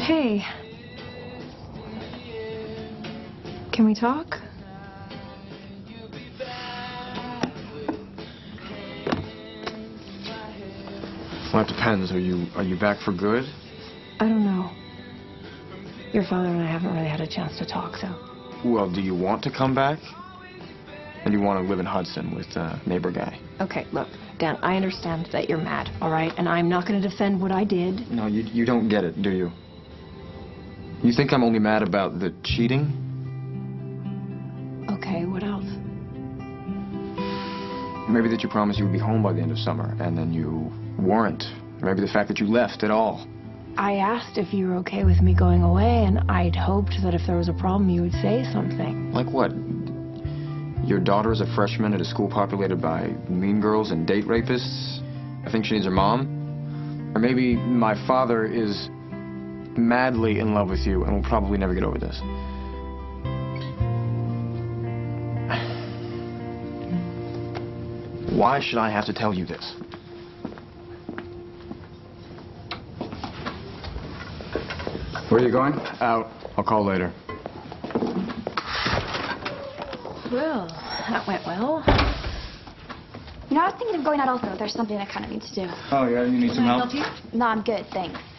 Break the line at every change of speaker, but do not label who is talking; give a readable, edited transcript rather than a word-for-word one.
Hey. Can we talk?
Well, it depends. Are you back for good?
I don't know. Your father and I haven't really had a chance to talk, so...
Well, do you want to come back? Or do you want to live in Hudson with a neighbor guy?
Okay, look, Dan, I understand that you're mad, all right? And I'm not going to defend what I did.
No, you don't get it, do you? You think I'm only mad about the cheating?
Okay, what else?
Maybe that you promised you would be home by the end of summer, and then you weren't. Maybe the fact that you left at all.
I asked if you were okay with me going away, and I'd hoped that if there was a problem, you would say something.
Like what? Your daughter is a freshman at a school populated by mean girls and date rapists? I think she needs her mom? Or maybe my father is madly in love with you and will probably never get over this. Why should I have to tell you this? Where are you going? Out. I'll call later.
Well, that went well.
You know, I was thinking of going out also. There's something I kind of need to do.
Oh, yeah? You need some help?
No, I'm good, thanks.